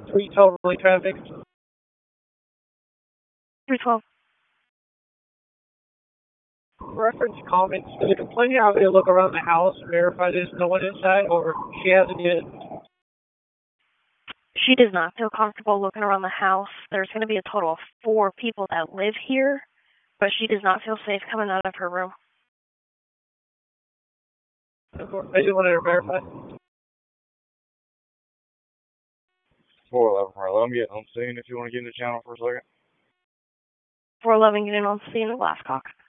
312 really traffic. 312. Reference comments. Does the complaint have to look around the house, verify there's no one inside, or she hasn't yet? She does not feel comfortable looking around the house. There's going to be a total of 4 people that live here, but she does not feel safe coming out of her room. I just wanted to verify. 411, let them get on scene if you want to get in the channel for a second. 411 getting on scene at Glasscock.